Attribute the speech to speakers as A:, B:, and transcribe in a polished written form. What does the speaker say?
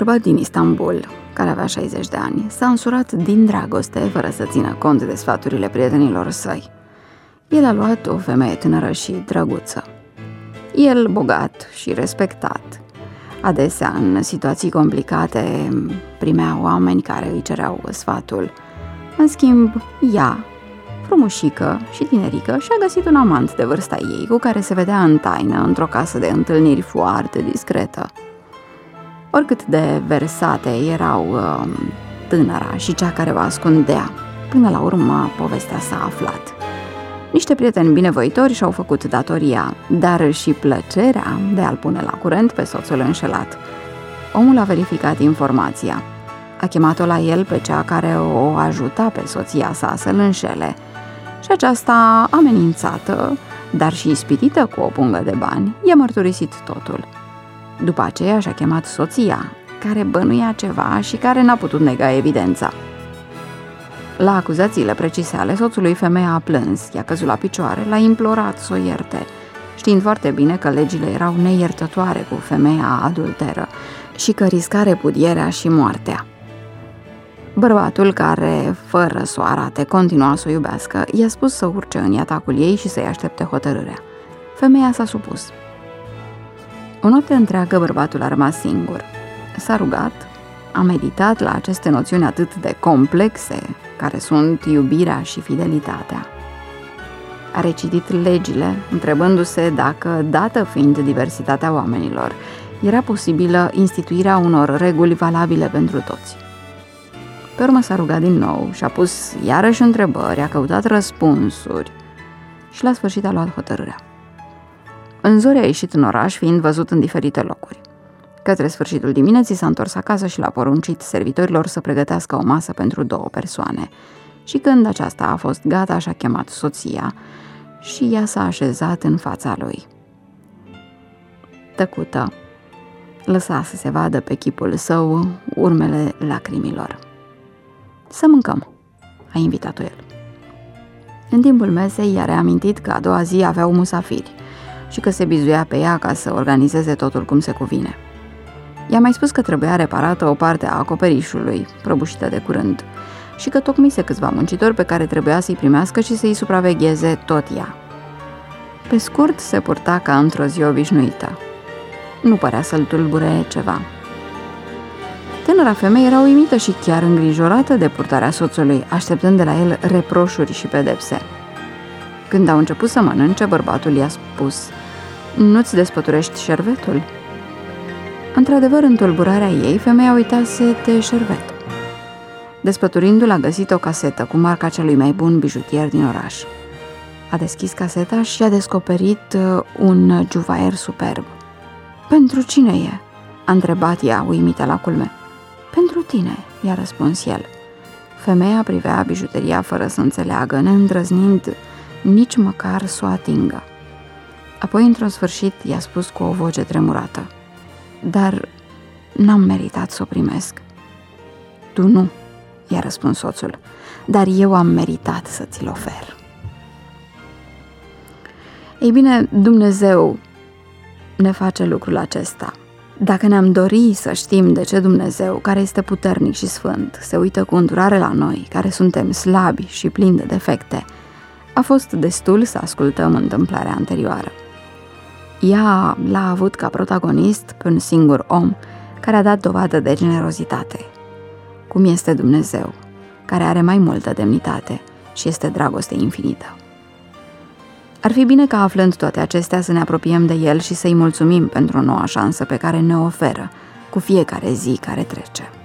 A: bărbat din Istanbul, care avea 60 de ani, s-a însurat din dragoste, fără să țină cont de sfaturile prietenilor săi. El a luat o femeie tânără și drăguță. El bogat și respectat. Adesea, în situații complicate, primea oameni care îi cereau sfatul. În schimb, ea, frumușică și tinerică, și-a găsit un amant de vârsta ei, cu care se vedea în taină, într-o casă de întâlniri foarte discretă. Oricât de versate erau tânăra și cea care o ascundea, până la urmă povestea s-a aflat. Niște prieteni binevoitori și-au făcut datoria, dar și plăcerea de a-l pune la curent pe soțul înșelat. Omul a verificat informația. A chemat-o la el pe cea care o ajuta pe soția sa să-l înșele și aceasta, amenințată, dar și ispitită cu o pungă de bani, i-a mărturisit totul. După aceea și-a chemat soția, care bănuia ceva și care n-a putut nega evidența. La acuzațiile precise ale soțului, femeia a plâns, i-a căzut la picioare, l-a implorat să o ierte, știind foarte bine că legile erau neiertătoare cu femeia adulteră și că risca repudierea și moartea. Bărbatul, care, fără să o arate, continua să o iubească, i-a spus să urce în iatacul ei și să-i aștepte hotărârea. Femeia s-a supus. O noapte întreagă bărbatul a rămas singur. S-a rugat, a meditat la aceste noțiuni atât de complexe, care sunt iubirea și fidelitatea. A recitit legile, întrebându-se dacă, dată fiind diversitatea oamenilor, era posibilă instituirea unor reguli valabile pentru toți. Pe urmă s-a rugat din nou și a pus iarăși întrebări, a căutat răspunsuri și la sfârșit a luat hotărârea. În zori a ieșit în oraș, fiind văzut în diferite locuri. Către sfârșitul dimineții s-a întors acasă și l-a poruncit servitorilor să pregătească o masă pentru 2 persoane. Și când aceasta a fost gata, și-a chemat soția și ea s-a așezat în fața lui. Tăcută, lăsa să se vadă pe chipul său urmele lacrimilor. Să mâncăm, a invitat-o el. În timpul mesei i-a reamintit că a doua zi aveau musafiri și că se bizuia pe ea ca să organizeze totul cum se cuvine. I-a mai spus că trebuia reparată o parte a acoperișului, prăbușită de curând, și că tocmise câțiva muncitori pe care trebuia să-i primească și să-i supravegheze tot ea. Pe scurt, se purta ca într-o zi obișnuită. Nu părea să-l tulbure ceva. Tânăra femeie era uimită și chiar îngrijorată de purtarea soțului, așteptând de la el reproșuri și pedepse. Când au început să mănânce, bărbatul i-a spus: "Nu-ți despăturești șervetul?" Într-adevăr, în tulburarea ei, femeia uitase de șervet. Despăturindu-l, a găsit o casetă cu marca celui mai bun bijutier din oraș. A deschis caseta și a descoperit un juvaier superb. "Pentru cine e?" a întrebat ea, uimită la culme. "Pentru tine," i-a răspuns el. Femeia privea bijuteria fără să înțeleagă, neîndrăznind nici măcar să o atingă. Apoi, într-un sfârșit, i-a spus cu o voce tremurată: "Dar n-am meritat să o primesc." "Tu nu," i-a răspuns soțul, "dar eu am meritat să ți-l ofer." Ei bine, Dumnezeu ne face lucrul acesta. Dacă ne-am dori să știm de ce Dumnezeu, care este puternic și sfânt, se uită cu îndurare la noi, care suntem slabi și plini de defecte, a fost destul să ascultăm întâmplarea anterioară. Ea l-a avut ca protagonist pe un singur om care a dat dovadă de generozitate, cum este Dumnezeu, care are mai multă demnitate și este dragoste infinită. Ar fi bine ca, aflând toate acestea, să ne apropiem de El și să-i mulțumim pentru noua șansă pe care ne oferă cu fiecare zi care trece.